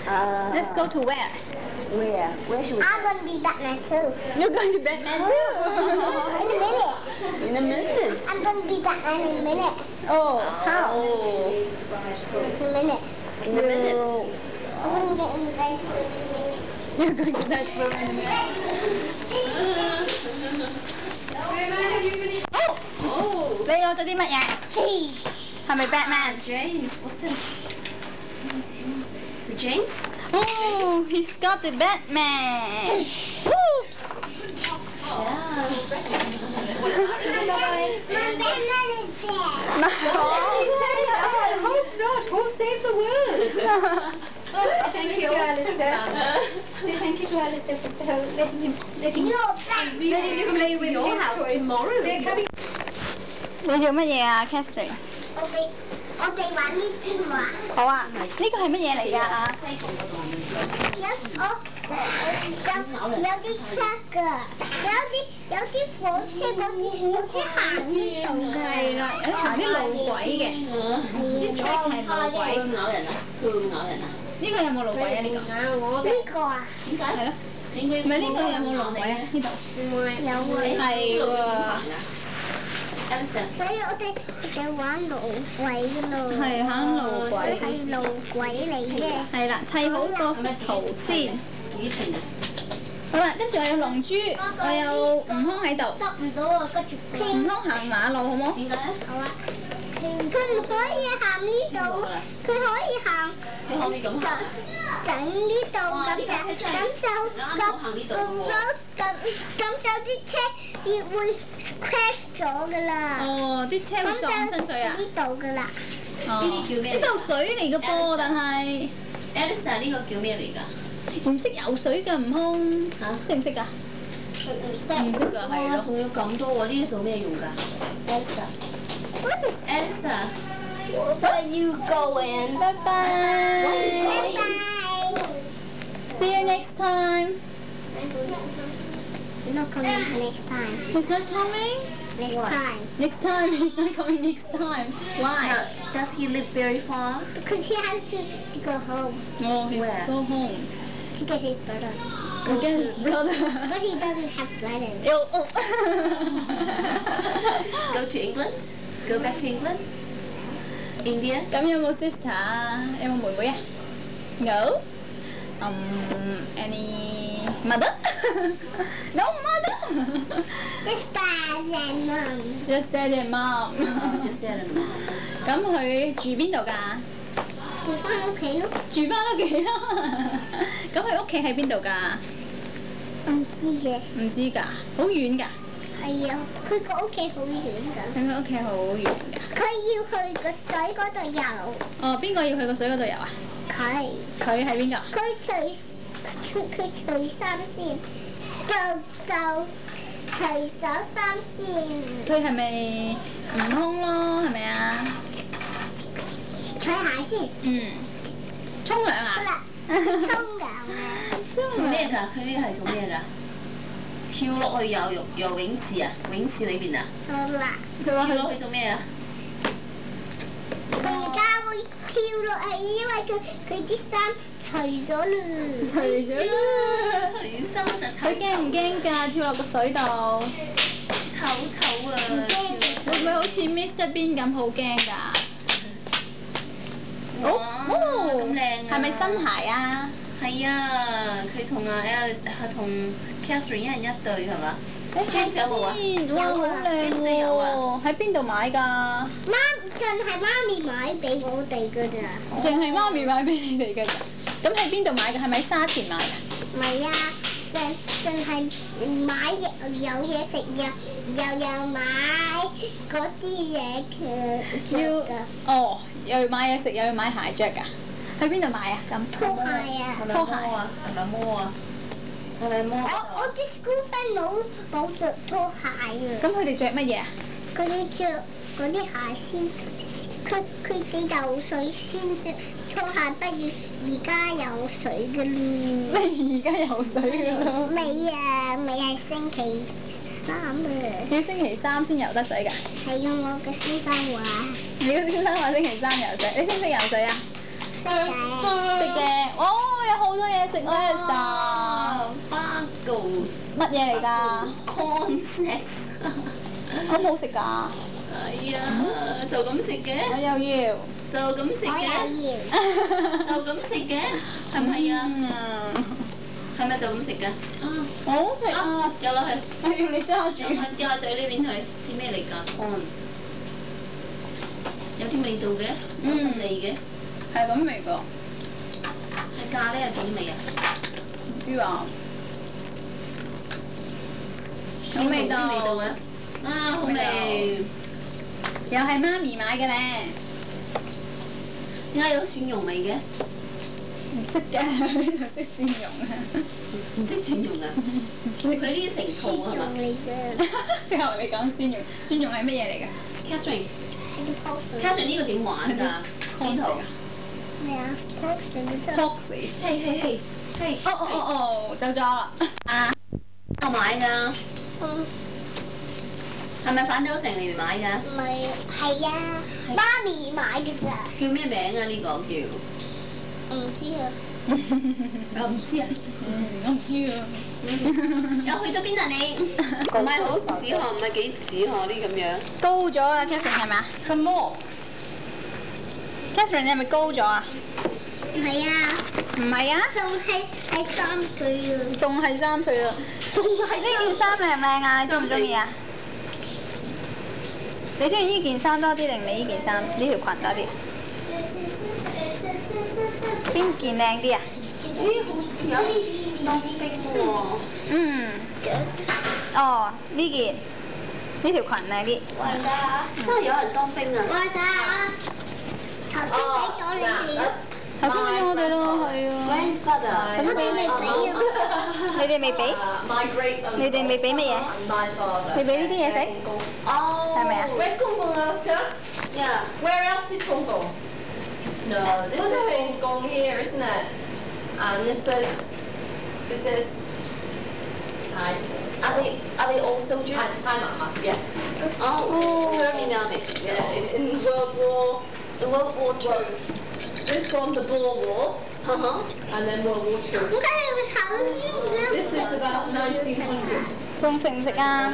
Let's go to where? Where? Where should we I'm gonna be Batman too. You're going to Batman too? In a minute. In a minute. I'm gonna be Batman in a minute. Oh, how? In a minute. In a minute. I'm gonna get in the bed for a minute. You're going to bathroom in a minute. Oh, 你攞咗啲乜嘢？係咪 Batman？ James, what's this? Is it James? Oh, he's got the Batman. Oops. Yeah. My Batman is dead. I hope not. Who saved the world? Thank you to Alistair. Say thank you to Alistair for letting You're him play with your his house toys. tomorrow. They're coming. 你做乜嘢啊 ，Catherine？ 我哋玩呢啲嘛。 好啊，呢個係乜嘢嚟㗎啊？ 有啲車㗎，有啲火車嗰啲行呢度㗎。 係啦，有行啲路軌嘅，啲 track 係路軌。 會唔咬人啊？佢會唔咬人啊？ 呢個有冇路軌啊？呢個呢個啊， 點解？ 係咯， 點解？ 唔係呢個有冇路軌啊？呢度有啊。 係喎， Alistair， 所以我哋玩路軌㗎咯。 係行路佢軌。 係路軌嚟嘅。 係啦，砌好個圖先。 自己拼嘅。 好啦，跟住我有龍珠，我有悟空喺度。 得唔到啊，跟住悟空行馬路好冇？ 點解？ 好啊。佢唔可以行呢度，佢可以行佢可以咁行。 整呢度咁就啲車亦會 crash 咗㗎啦。 哦，啲車會撞親佢啊！ 呢度㗎啦。 哦， 呢啲叫咩呢度水嚟嘅噃，但係 Alistair 呢個叫咩嚟㗎？ 唔識游水嘅悟空嚇識唔識㗎？ 唔識。 唔識㗎，係哇， 咯。 仲有咁多喎！呢啲做咩用㗎？Alistair， Where you going？ 拜拜。 拜拜。 See you next time. Not coming next time. He's not coming? Next time. Next time, he's not coming next time. Why? Does he live very far? Because he has to go home Oh, he has Where? to go home. to get his brother. Go get his brother. But he doesn't have brothers. Oh. Go to England? Go back to England? India? 咁有冇 sister 啊？有冇妹妹啊 ？No. Any mother? No mother. Just dad and mom. Just dad and mom. Just there and mom. 咁佢住邊度㗎？ 住翻屋企咯。 住翻屋企啦。咁佢屋企喺邊度㗎？ 唔知嘅。 唔知㗎，好遠㗎。 係啊，佢個屋企好遠㗎。 佢屋企好遠㗎。 佢要去個水嗰度游。 哦，邊個要去個水嗰度游啊？ 佢佢係邊個？ 佢除衫先，就除咗衫先， 佢係咪悟空咯？係咪啊？ 除鞋先。 嗯。沖涼啊？ 好啦，沖涼啊！ 做咩㗎？佢呢個係做咩㗎？跳落去游泳池啊？泳池裏邊啊？ 好啦， 跳佢話佢落去做咩啊？ 佢而家會跳落去，因為佢啲衫除咗啦。 除咗啦。 除衫啊！ 佢驚唔驚㗎？跳落個水度， 醜啊！ 會唔會好似 Mr Bean 咁好驚㗎？ 哇咁靚啊！ 係咪新鞋啊？ 係啊，佢同阿 Alice 同 Catherine 一人一對係嘛？James 有冇啊？ 哇，好靚 James 有啊喎！喺邊度買㗎？ 淨係媽咪買俾我哋㗎咋。 淨係媽咪買俾你哋㗎咋？咁喺邊度買㗎？係咪沙田買㗎？ 唔係啊，淨係買有嘢食又買嗰啲嘢着㗎。 哦，又要買嘢食，又要買鞋着㗎？喺邊度買啊？咁拖鞋啊！ 係咪摸啊？係咪摸啊？係咪摸？ 我啲 school friend 冇着拖鞋啊！ 咁佢哋着乜嘢啊？ 佢哋着嗰啲鞋先，佢哋游水先着拖鞋，不如而家游水嘅咯。 你而家游水㗎啦？ 未係星期三啊！ 要星期三先游得水㗎？ 係用我嘅先生話。 你個先生話星期三游水，你識唔識游水啊？ 識嘅。 識嘅，哦， 食 oyster。 Bagels。 乜嘢嚟㗎 ？Corn snacks。 好唔好食㗎？ 哎呀，就咁食嘅， 我又要。 就咁食我嘅， 又要。 就咁食嘅，係咪啊？係咪就咁食㗎？ 好好食啊！ 掉落去， 我要你揸住。 掉下嘴呢邊去，啲咩嚟㗎？Corn。有啲味道嘅，有陣味嘅， 係咁味㗎。 係咖喱係點味啊？ 唔知啊。好味道。 味道嘅，啊好味！ 又係媽咪買嘅咧。 點解有蒜蓉味嘅？ 唔識嘅，識蒜蓉啊！ 唔識蒜蓉啊？佢呢啲成套啊係嘛用嚟嘅。 又你講蒜蓉，蒜蓉係乜嘢嚟㗎 ？Catherine，Catherine 呢個點玩㗎？邊圖？ 咩啊 ？Foxy。 嘿嘿嘿，嘿！ 哦，走咗啦！ 啊，我買㗎， 嗯， 係咪反斗城嚟買㗎？ 咪係啊，媽咪買嘅咋。 叫咩名啊？呢個叫？ 唔知啊。 我唔知啊。 我唔知啊。 又去咗邊啊你？唔係好屎嗬，唔係幾屎嗬呢咁樣。 高咗啦，Catherine 係嘛？什麼 ？Catherine 你係咪高咗啊？ 唔係啊， 唔係啊？ 仲係3歲啊。 仲係3歲啊！仲係呢件衫靚唔靚啊？你中唔中意啊？你中意呢件衫多啲定你呢件衫呢條裙多啲？邊件靚啲啊？ 咦，好似有啲當兵喎。 嗯。哦，呢件呢條裙靚啲。 真係有人當兵啊！ 我打頭先俾咗你哋， 頭先俾咗我哋咯，係啊。 Grandfather， 我哋未俾啊。 你哋未俾？你哋未俾乜嘢？未俾呢啲嘢食？ 哦， 係咪啊？ Where's Kong Kong, Alaska? Yeah. Where else is Kong Kong? No, this is Kong Kong here, isn't it? And this is Thai. Are they all soldiers? Thai mama, yeah. Oh, serving army. Yeah, in World War II. This from the Boer War, and then World War II. 點解你會考呢啲 This is about 1900. 仲食唔食啊？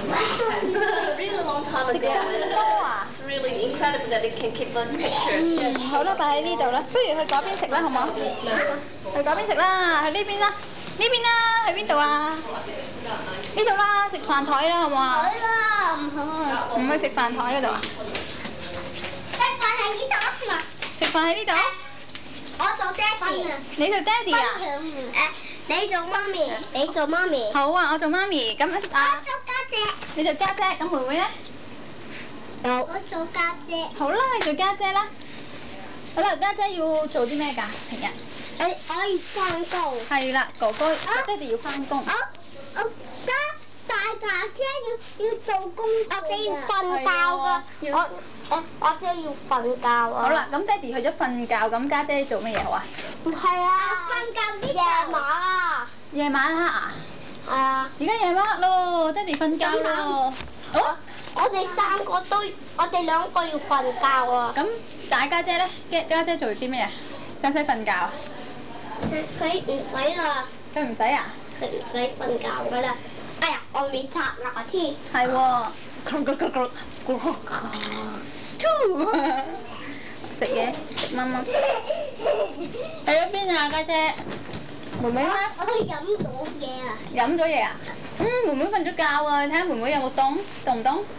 Really long time 食 ago. 咁多啊？ It's really incredible that we can keep on picture. 好啦，擺喺呢度啦，不如去嗰邊食啦，好唔好？去嗰邊食啦，去呢邊啦，呢邊啦，去邊度啊？呢度啦，食飯台啦，好唔好啊？ 啦，唔好。 唔去食飯台嗰度啊？ 食飯喺呢度啊！ 食飯喺呢度？ 我做爹哋。 你做爹哋啊？ 你做媽咪，你做媽咪。 好啊，我做媽咪，咁我做家姐。 你做家姐，咁妹妹咧？ 我做家姐。 好啦，你做家姐啦。好啦，家姐要做啲咩㗎？平日？ 我要翻工。 係啦，哥哥爹哋要翻工。 我大家姐要做工，我哋要瞓覺㗎。我姐要瞓覺啊。 好啦，咁爹哋去咗瞓覺，咁家姐做乜嘢好啊？ 唔係啊，瞓覺啲夜晚啊。 夜晚黑啊？ 係啊。 而家夜晚黑咯，爹哋瞓覺咯。好。 我哋3個都，我哋2個要瞓覺啊。 咁大家姐咧？家姐做啲咩啊？使唔使瞓覺啊？ 佢唔使啦， 佢唔使啊？ 佢唔使瞓覺㗎啦。哎呀，我未刷牙添。 係喎。食嘢，食乜乜？去咗邊啊，家姐？妹妹咧？ 我飲咗嘢啊！ 飲咗嘢啊？妹妹瞓咗覺啊！你睇下妹妹有冇凍？凍唔凍？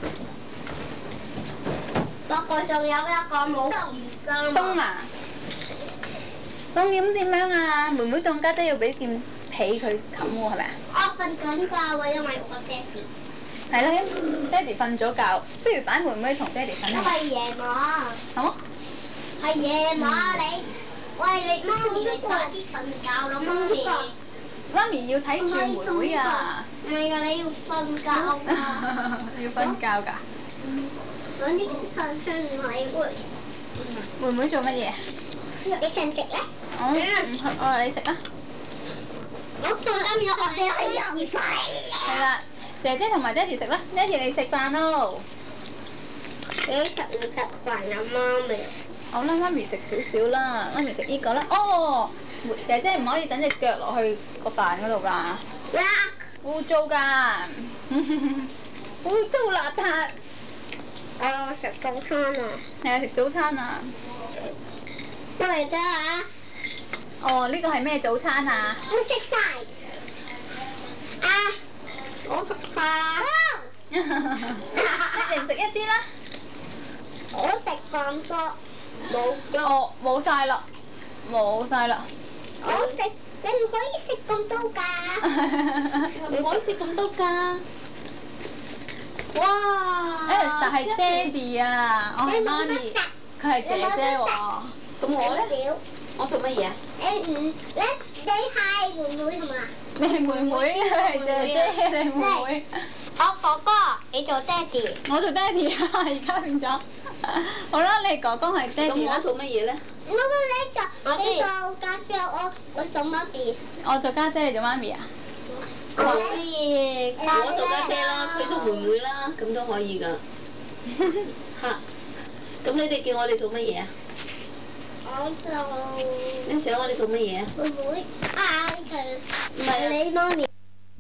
不過仲有一個冇件衫。 凍啊！凍咁點樣啊？妹妹凍，家姐要俾件被佢冚喎，係咪啊？ 我瞓緊覺啊，因為我爹哋。 係啦，爹哋瞓咗覺，不如擺妹妹同爹哋瞓因下。 為夜晚。 好。 係夜晚你。喂，你媽咪你快啲瞓覺啦，媽咪。 媽咪要睇住妹妹啊！ 唔係啊，你要瞓覺啊！ 要瞓覺㗎？ 揾啲上香米會。 妹妹做乜嘢？ 你食唔食咧？ 我話你食啊！ 我今日我哋係飲晒。 係啦，姐姐同埋爹哋食啦，爹哋你食飯咯。 你食唔食飯啊，媽咪？ 好啦，媽咪食少少啦，媽咪食呢個啦。哦， 姐姐唔可以等隻腳落去個飯嗰度㗎，污糟㗎，污糟邋遢。 我食早餐啊！ 你係食早餐啊？ 我嚟咗啊！ 哦，呢個係咩早餐啊？ 我食晒。啊！我食晒。 一人食一啲啦。 我食咁多，冇。 哦，冇晒啦，冇晒啦。 我食，你唔可以食咁多㗎。 唔可以食咁多㗎。哇 Alice 但係爹哋啊，我係媽咪，佢係姐姐喎。 咁我咧？ 少。 我做乜嘢啊？ 你係妹妹係嘛？ 你係妹妹，佢係姐姐，你係妹妹。 我哥哥，你做爹哋。 我做爹哋啊，而家變咗。好啦，你哥哥係爹哋啦咁我。做乜嘢咧？ 你做家姐，我做媽咪。 我做家姐，你做媽咪啊？ 可以。 我做家姐啦，佢做妹妹啦，咁都可以㗎。嚇！咁你哋叫我哋做乜嘢啊？ 我做你想我哋做乜嘢啊？ 妹妹啊，佢唔係啊你媽咪。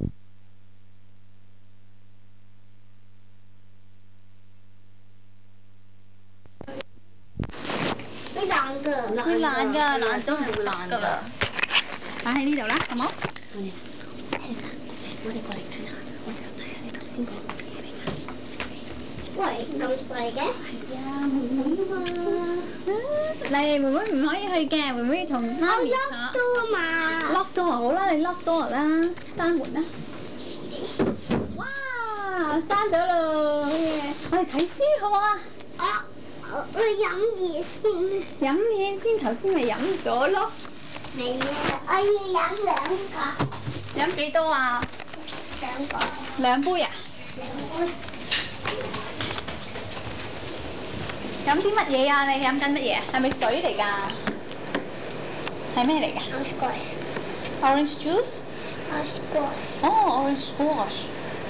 會爛㗎。 會爛㗎，爛真咗係會爛㗎啦。 擺喺呢度啦，好冇？ 我哋過嚟睇下，我想睇下你頭先講嘅嘢嚟㗎。 喂，咁細嘅？ 係啊，妹妹啊嘛。 嚟，妹妹唔可以去嘅，妹妹同媽我咪坐。 碌到啊嘛。 lock door 好啦，你 lock door 啦，閂門啦。哇，閂咗咯，好嘢！我哋睇書好唔好啊？ 我飲嘢先。 飲嘢先，頭先咪飲咗咯。 未啊，我要飲兩個。 飲幾多啊？ 兩個。 2杯啊？飲啲乜嘢啊？你飲緊乜嘢？係咪水嚟㗎？係咩嚟㗎 ？Orange juice？哦，orange squash。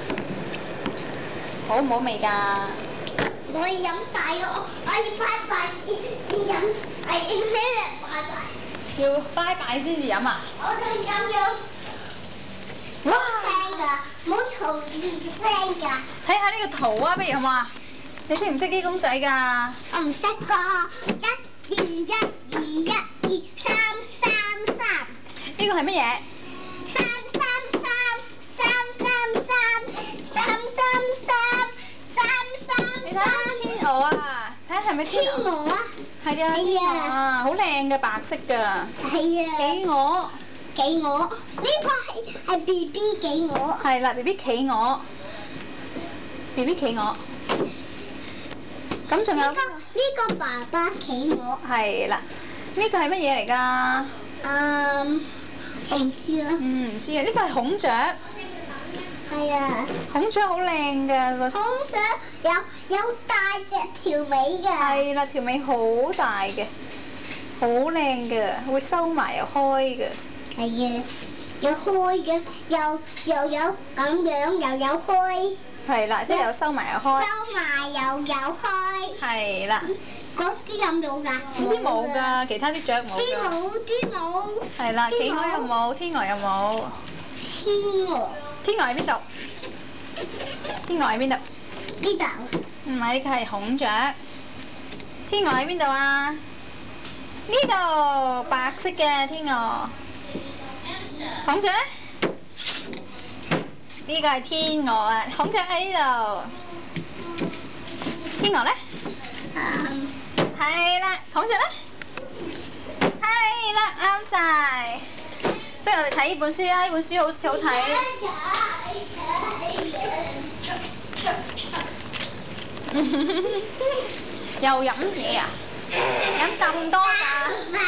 好唔好味㗎？ 我要飲晒咯，我要拜拜先飲，我要咩拜拜？ 要拜拜先至飲啊！ 我仲咁樣哇！ 聲㗎，唔好嘈聲㗎。 睇下呢個圖啊，不如好嘛？你識唔識機公仔㗎？ 我唔識㗎，1、2、1、2、1、2、3、3、3。 呢個係乜嘢？ 3、3、3、3、3、3、3、3、3、3、3、 你睇下天鵝啊！睇下係咪天鵝？ 天鵝啊！ 係啊，天鵝啊，好靚嘅白色㗎。 係啊， 企鵝企鵝，呢個係 B B 企鵝。 係啦，BB 企鵝，BB 企鵝。咁仲有呢個爸爸企鵝。 係啦，呢個係乜嘢嚟㗎？ 我唔知啊。 唔知啊，呢個係孔雀。 係啊， 孔雀好靚㗎個。 孔雀有大隻條尾㗎。 係啦，條尾好大嘅，好靚嘅，會收埋又開嘅。 係啊，有開嘅，又有咁樣，又有開。 係啦，即係有收埋又開。 收埋又有開。 係啦， 嗰啲有冇㗎？ 呢啲冇㗎，其他啲雀冇啲㗎。 冇。 係啦， 啲企鵝又冇，天鵝又冇。 天鵝天鵝喺邊度？天鵝喺邊度？ 呢度。 唔係，呢個係孔雀。天鵝喺邊度啊？呢度白色嘅天鵝。孔雀咧？呢個係天鵝啊，孔雀喺呢度。天鵝咧？係啦，孔雀咧？係啦，啱晒。不如我哋睇呢本書啊！呢本書好似好睇。又飲嘢啊？飲咁多㗎？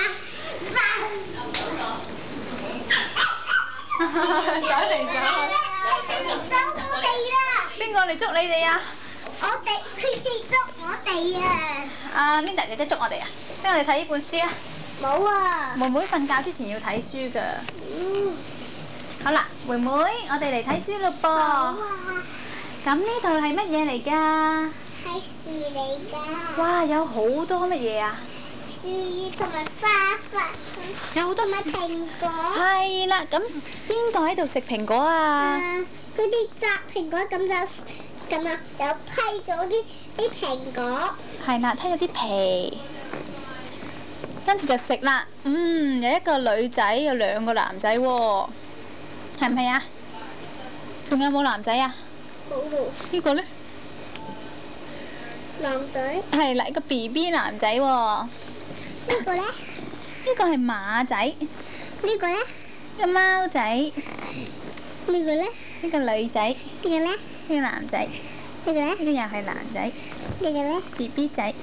走嚟走去。邊個嚟捉你哋啊？ 佢哋捉我哋啊！ 阿 Linda 姐姐捉我哋啊！俾我哋睇呢本書啊！ 冇啊！ 妹妹瞓覺之前要睇書㗎。好啦，妹妹，我哋嚟睇書咯噃。咁呢度係乜嘢嚟㗎？ 係樹嚟㗎。 哇，有好多乜嘢啊？ 樹同埋花花， 有好多同埋蘋果。 係啦，咁邊個喺度食蘋果啊？ 佢哋摘蘋果咁就咁啊，就批咗啲蘋果。 係啦，剔咗啲皮，跟住就食啦。有一個女仔，有2個男仔喎，係唔係啊？仲有冇男仔啊？呢個呢？ 男仔。 係啦，一個 BB 男仔喎。呢呢個咧？ 呢個係馬仔。 呢個咧？ 個貓仔。 呢個咧？ 呢個女仔。 呢個咧？ 呢個男仔。 呢個咧？ 呢個又係男仔。 呢個咧？ BB 仔。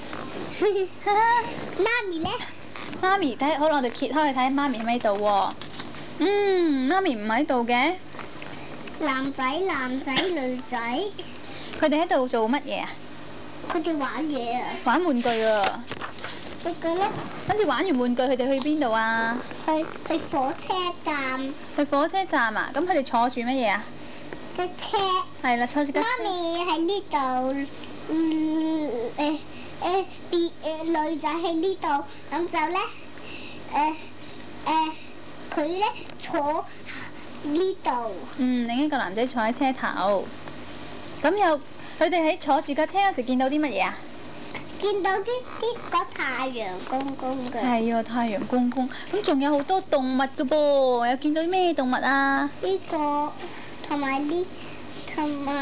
媽咪咧？ 媽咪睇，好啦，我哋揭開去睇媽咪喺唔喺度喎。媽咪唔喺度嘅。 男仔、女仔， 佢哋喺度做乜嘢啊？ 佢哋玩嘢啊！ 玩玩具啊！ 嗰個咧？ 跟住玩完玩具，佢哋去邊度啊？ 去火車站。 去火車站啊！咁佢哋坐住乜嘢啊？ 架車。 係啦，坐住架車。 媽咪喺呢度，女仔喺呢度，咁就咧，佢咧坐呢度。 另一個男仔坐喺車頭。咁佢哋喺坐住架車嗰時見到啲乜嘢啊？ 見到個太陽公公嘅。 係啊，太陽公公。咁仲有好多動物㗎噃，有見到啲咩動物啊？ 呢個同埋呢個。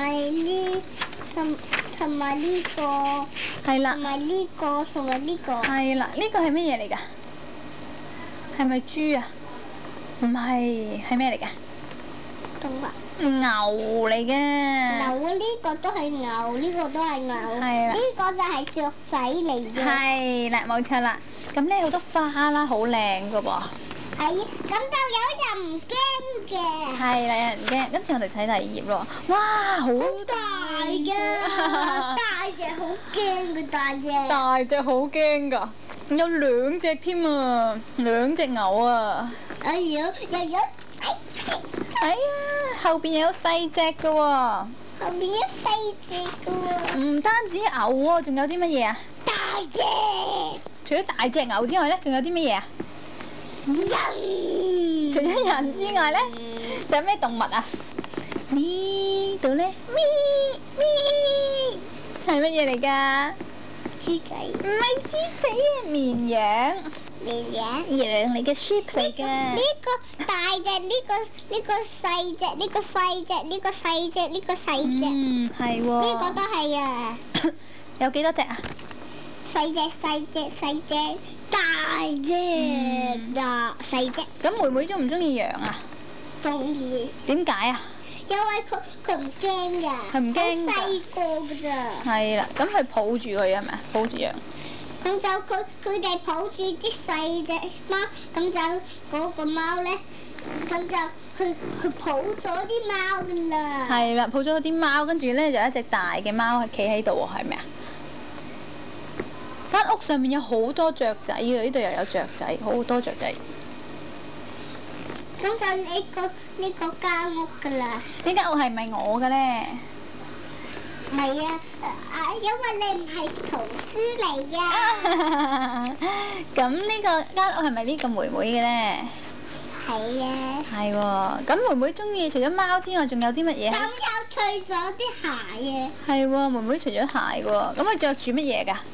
係啦。 同埋呢個，同埋呢個。 係啦，呢個係乜嘢嚟㗎？係咪豬啊？唔係，係咩嚟㗎？ 動物。 牛嚟嘅。 牛啊！呢個都係牛，呢個都係牛。 係啦。 呢個就係雀仔嚟嘅。 係啦，冇錯啦。咁咧好多花啦，好靚㗎噃。 係，咁就有人唔驚嘅。 係啦，有人唔驚。跟住我哋睇第二頁咯。哇，好大㗎，大隻好驚嘅大隻。 大隻好驚㗎，有2隻添啊，2隻牛啊。 哎呀，又有細隻。 哎呀，後邊又有細隻㗎喎。 後邊有細隻㗎喎。 唔單止牛喎，仲有啲乜嘢啊？ 大隻。 除咗大隻牛之外咧，仲有啲乜嘢啊？ 人。 除咗人之外咧，仲有咩動物啊？呢度咧，咪，係乜嘢嚟㗎？ 豬仔。 唔係豬仔啊，綿羊。 綿羊。 羊嚟嘅 sheep 嚟嘅。 呢個大隻，呢個細隻，呢個細隻，呢個細隻，呢個細隻。 係喎。 呢個都係啊。 有幾多隻啊？ 細隻，大隻，細隻。 咁妹妹中唔中意羊啊？ 中意。 點解啊？ 因為佢唔驚㗎。 佢唔驚㗎。 好細個㗎咋。 係啦，咁佢抱住佢係咪啊？抱住羊。 咁就佢哋抱住啲細隻貓，咁就嗰個貓咧，咁就佢抱咗啲貓㗎啦。 係啦，抱咗啲貓，跟住咧就有一隻大嘅貓係企喺度喎，係咪啊？間屋上面有好多雀仔嘅，呢度又有雀仔，好多雀仔。 咁就呢個間屋㗎啦。 呢間屋係咪我嘅咧？ 唔係啊，因為你唔係圖書嚟㗎。 咁呢個間屋係咪呢個妹妹嘅咧？ 係啊。 係喎，咁妹妹中意除咗貓之外，仲有啲乜嘢？ 咁又除咗啲鞋啊。 係喎，妹妹除咗鞋喎，咁佢着住乜嘢㗎？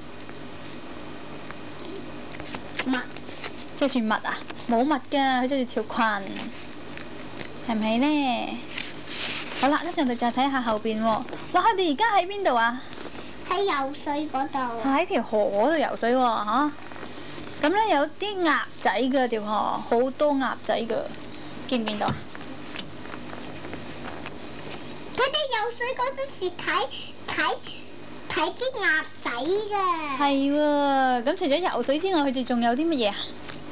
襪。 着住襪啊？冇襪㗎，佢着住條裙，係咪咧？好啦，跟住我哋再睇下後邊喎。哇！佢哋而家喺邊度啊？ 喺游水嗰度。 喺條河嗰度游水喎嚇。咁咧有啲鴨仔㗎條河，好多鴨仔㗎，見唔見到啊？ 佢哋游水嗰陣時睇啲鴨仔㗎。 係喎，咁除咗游水之外，佢哋仲有啲乜嘢啊？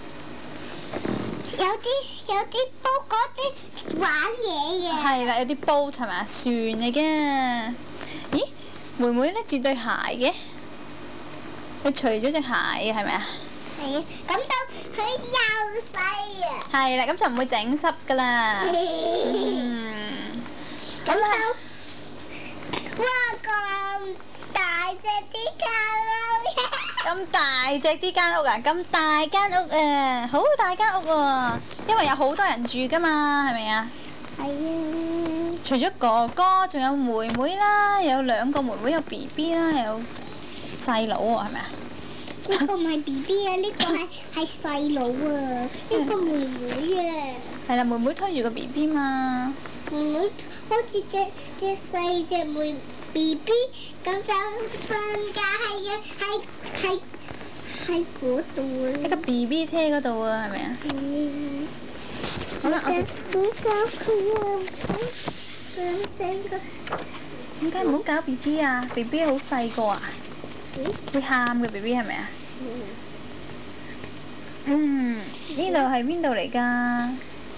有啲煲嗰啲玩嘢嘅。 係啦，有啲 boat 係咪啊？船嚟嘅。咦，妹妹拎住對鞋嘅，佢除咗隻鞋嘅係咪啊？ 係啊，咁就佢又細啊。 係啦，咁就唔會整濕㗎啦。咁啊！ 哇，咁大隻啲狗咁大隻啲間屋啊，咁大間屋啊，好大間屋喎，因為有好多人住噶嘛，係咪啊？ 係啊。 除咗哥哥，仲有妹妹啦，有2個妹妹，有 BB 啦，有細佬喎，係咪啊？ 呢個唔係 BB 啊，呢個係細佬啊，呢個妹妹啊。 係啦，妹妹推住個 BB 嘛。 妹妹好似隻細隻妹 BB 咁就瞓覺喺嗰度啊。 喺個 BB 車嗰度啊，係咪啊？好啦， 唔好搞佢啊！ 點解唔好搞 BB 啊？BB 好細個啊，會喊嘅 BB 係咪啊？呢度係邊度嚟㗎？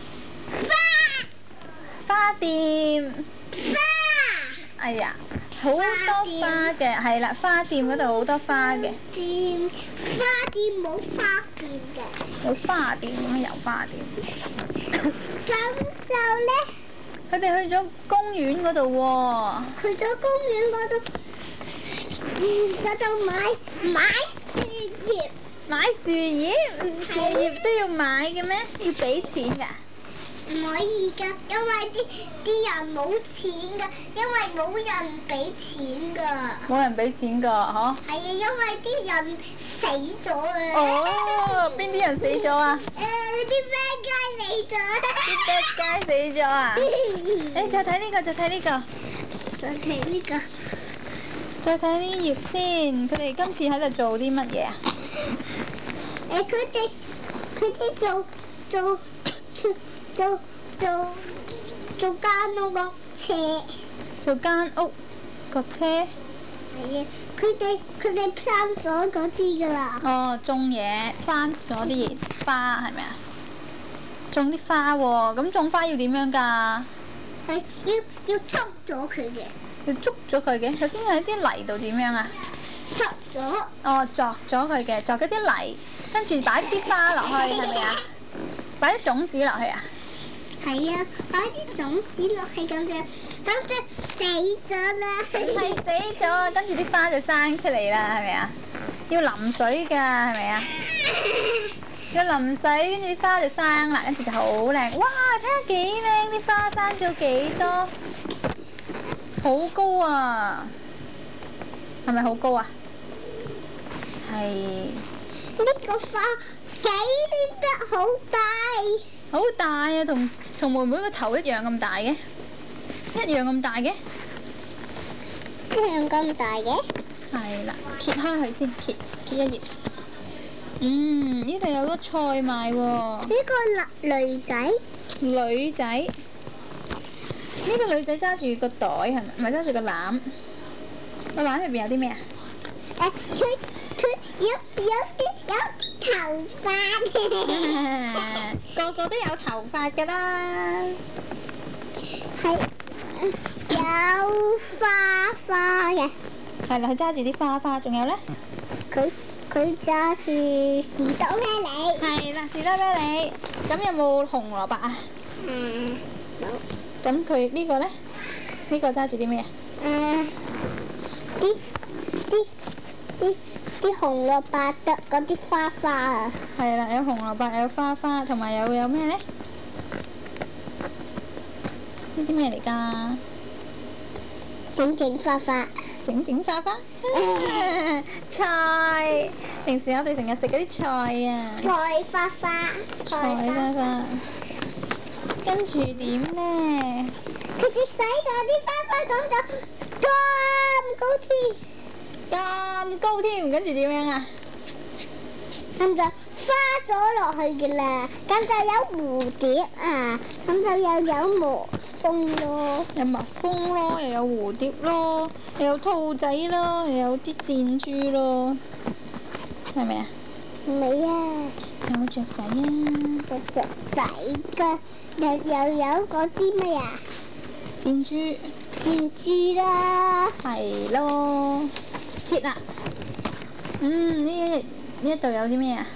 花店。哎呀，好多花嘅，係啦，花店嗰度好多花嘅。 花店冇花店嘅。 有花店，點解有花店？ 咁就咧， 佢哋去咗公園嗰度喎。 去咗公園嗰度買樹葉。 買樹葉？樹葉都要買嘅咩？要俾錢㗎？ 唔可以㗎，因為啲人冇錢㗎，因為冇人俾錢㗎。 冇人俾錢㗎，嗬？ 係啊，因為啲人死咗啊。 哦，邊啲人死咗啊？ 啲咩街死咗？ 啲 bad guy 死咗啊？誒，再睇呢個，再睇呢個， 再睇呢個。 再睇啲葉先。佢哋今次喺度做啲乜嘢啊？ 佢哋做間屋個車。 做間屋個車。 係啊，佢哋 plant 咗嗰啲㗎啦。 哦，種嘢 plant 咗啲花係咪啊？種啲花喎，咁種花要點樣㗎？ 係要捉咗佢嘅。 要捉咗佢嘅，首先喺啲泥度點樣啊？ 捉咗。 哦，鑿咗佢嘅，鑿嗰啲泥，跟住擺啲花落去，係咪啊？擺啲種子落去啊？ 係啊，擺啲種子落去咁就死咗啦。 係死咗，跟住啲花就生出嚟啦，係咪啊？要淋水㗎，係咪啊？要淋水，跟住啲花就生啦，跟住就好靚。哇！睇下幾靚，啲花生咗幾多，好高啊！係咪好高啊？係。 呢個花幾得好大。 好大啊！同妹妹個頭一樣咁大嘅，一樣咁大嘅， 一樣咁大嘅。 係啦，揭開佢先，揭一頁。呢度有個菜賣喎。 呢個女仔。 女仔，呢個女仔揸住個袋係咪？唔係揸住個籃。個籃入邊有啲咩啊？ 佢有頭髮。 個個都有頭髮㗎啦。 係有花嘅。 係啦，佢揸住啲花，仲有咧？ 佢揸住士多啤梨。 係啦，士多啤梨。咁有冇紅蘿蔔啊？ 冇。 咁佢呢個咧？呢個揸住啲咩啊？ 啲紅蘿蔔得嗰啲花啊。 係啦，有紅蘿蔔，有花，同埋有咩咧？呢啲咩嚟㗎？ 整花。 整花。菜，平時我哋成日食嗰啲菜啊。 菜花。 跟住點咧？ 佢哋洗咗啲花咁就咁高添，跟住點樣啊？ 咁就花咗落去嘅啦，咁就有蝴蝶啊，咁就又有蜜蜂咯。 有蜜蜂咯，又有蝴蝶咯，又有兔仔咯，又有啲箭豬咯，係咪啊？ 未啊。 有雀仔啊！ 有雀仔㗎，又有嗰啲咩啊？ 箭豬啦。 係咯。揭啦！呢一度有啲咩啊？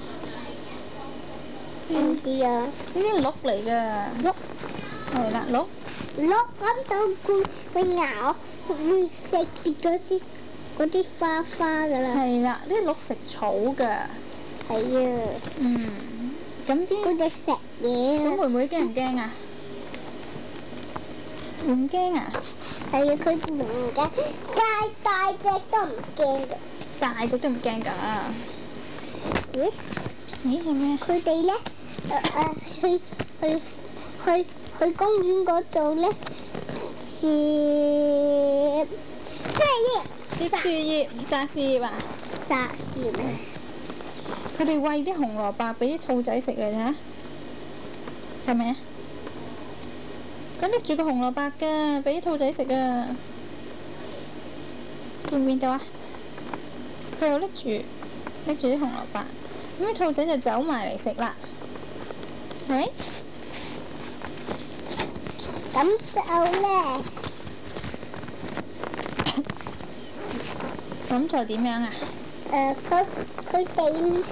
唔知啊。 呢啲鹿嚟㗎。 鹿。 係啦，鹿。 鹿咁就會咬，會食啲嗰啲嗰啲花花㗎啦。 係啦，呢啲鹿食草㗎。 係啊。 咁佢哋食嘢。 咁妹妹驚唔驚啊？唔驚啊？ 係啊，佢唔驚，大隻都唔驚㗎。 大隻都唔驚㗎。 咦？ 咦係咩？ 佢哋咧去公園嗰度咧， 接樹葉、摘樹葉啊！ 摘樹葉。 佢哋餵啲紅蘿蔔俾啲兔仔食嘅啫，係咪啊？咁拎住個紅蘿蔔㗎，俾啲兔仔食啊！見唔見到啊？佢又拎住啲紅蘿蔔，咁啲兔仔就走埋嚟食啦，係咪？ 咁就咧， 咁就點樣啊？ 佢哋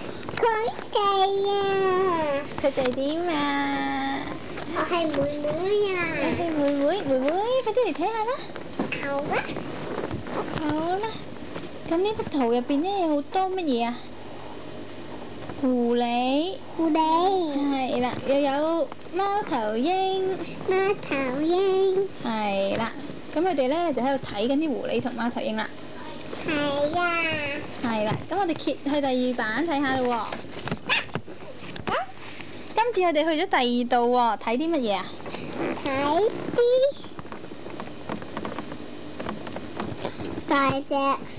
啊！ 佢哋點啊？ 我係妹妹啊！ 妹妹，快啲嚟睇下啦！ 好啦， 好啦，咁呢幅圖入邊咧有好多乜嘢啊？狐狸係啦，又有貓頭鷹，係啦。咁佢哋咧就喺度睇緊啲狐狸同貓頭鷹啦。 係啊！ 係啦，咁我哋揭去第二版睇下咯喎。今次佢哋去咗第二度喎，睇啲乜嘢啊？ 睇啲大隻、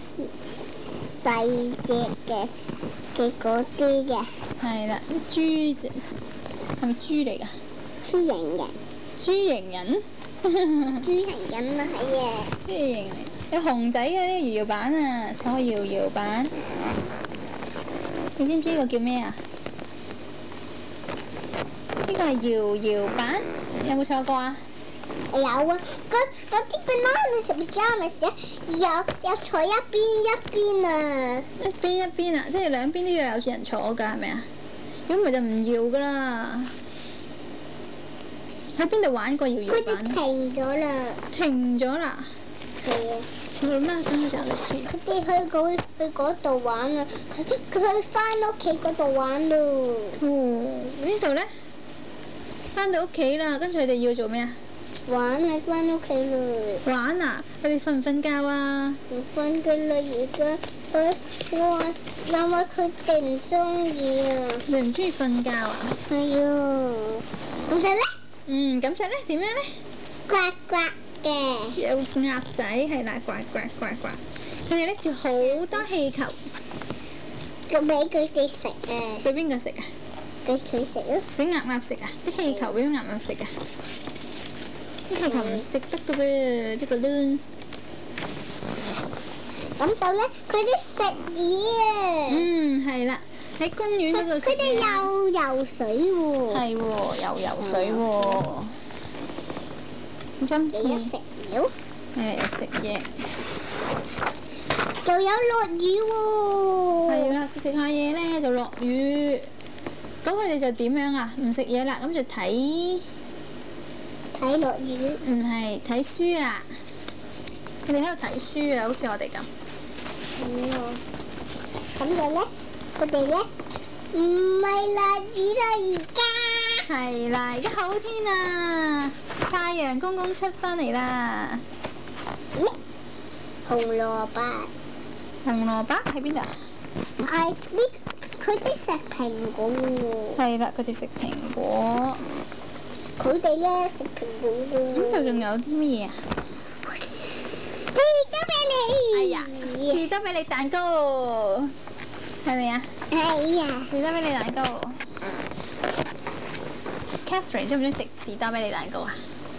細隻嘅嗰啲嘅。 係啦，啲豬隻係咪豬嚟㗎？ 豬型人。啊，係啊！ 豬型嚟，有熊仔嘅呢個搖搖板啊，坐搖搖板。你知唔知呢個叫咩啊？呢個係搖搖板，有冇坐過啊？ 有啊，嗰啲 bananas pajamas 有坐一邊啊！ 一邊啊，即係兩邊都要有人坐㗎，係咪啊？如果唔係就唔搖㗎啦。喺邊度玩過搖搖佢板？ 哋停咗啦。係啊。 好啦，咁就嚟試啦。 佢哋去嗰度玩啊！佢翻屋企嗰度玩咯。 呢度咧，翻到屋企啦，跟住佢哋要做咩啊？ 玩啊！翻屋企咯。 玩啊！佢哋瞓唔瞓覺啊？ 唔瞓㗎啦，而家因為佢哋唔中意啊。 你唔中意瞓覺啊？ 係啊。咁就咧？ 咁就咧點樣咧？ 呱呱嘅。 有鴨仔係啦，呱呱呱呱。佢哋拎住好多氣球， 咁俾佢哋食啊！ 俾邊個食啊？ 俾佢食咯。 俾鴨鴨食啊！啲氣球俾鴨鴨食啊！啲氣球唔食得㗎噃，啲 balloons。 咁就咧，佢哋食嘢啊！ 係啦，喺公園嗰度食嘢。 佢哋又游水喎。 係喎，又游水喎。今次食料。 食嘢。 就有落雨喎。 係啦，食下嘢咧就落雨。咁佢哋就點樣啊？唔食嘢啦，咁就睇落雨。 唔係睇書啦。佢哋喺度睇書啊，好似我哋咁。 咁就咧，佢哋咧唔係落雨啦，而家。 係啦，而家好天啊！太陽公公出返嚟啦。 咦？紅蘿蔔。 紅蘿蔔喺邊度啊？ 係呢，佢哋食蘋果喎。 係啦，佢哋食蘋果。 佢哋咧食蘋果喎。 咁就仲有啲乜嘢啊？ 士多啤梨。 哎呀，士多啤梨蛋糕，係咪啊？ 係啊。 士多啤梨蛋糕。Catherine 中唔中意食士多啤梨蛋糕啊？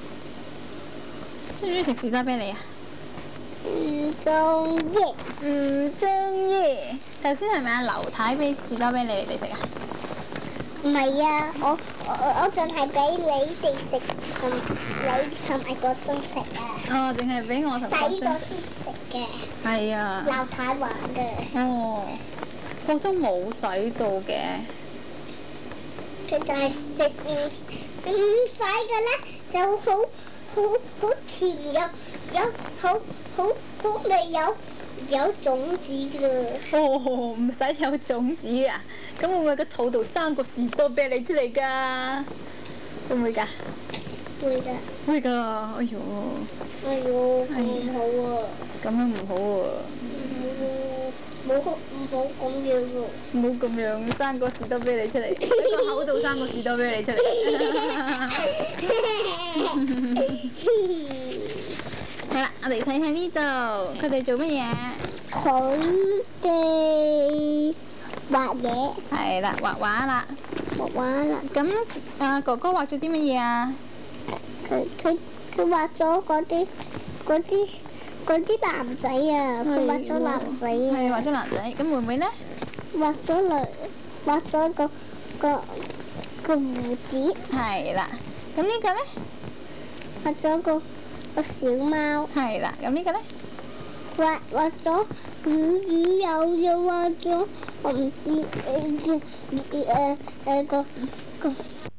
中唔中意食士多啤梨啊？ 唔中意。 唔中意。頭先係咪阿劉太俾士多啤梨你哋食啊？ 唔係啊，我淨係俾你哋食，你同埋個鐘食啊。 哦，淨係俾我同細個國中先食嘅。 係啊。 劉太玩嘅。 哦，國中冇水到嘅。 佢就係食唔使嘅咧，就好甜，有好味， 有種子㗎。 哦，唔使有種子啊！咁會唔會個肚度生個士多啤梨出嚟㗎？會唔會㗎？ 會㗎。 會㗎！哎呦， 哎呦，咁唔好喎。 咁樣唔好喎。 唔好咁樣喎。 唔好咁樣生個士多啤梨出嚟，喺個口度生個士多啤梨出嚟。係啦，我哋睇下呢度，佢哋做乜嘢？ 佢哋畫嘢。 係啦，畫畫啦。 畫畫啦。 咁哥哥畫咗啲乜嘢啊？ 佢畫咗嗰啲男仔啊！佢畫咗男仔啊！ 係畫咗男仔，咁妹妹呢？ 畫咗個蝴蝶。 係啦，咁呢個呢？ 畫咗個小貓。 係啦，咁呢個呢？ 畫咗魚又畫咗我唔知